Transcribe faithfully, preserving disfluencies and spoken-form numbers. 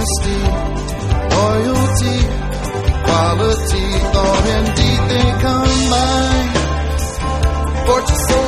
honesty, loyalty, quality, thought and deed they combine. Fortune so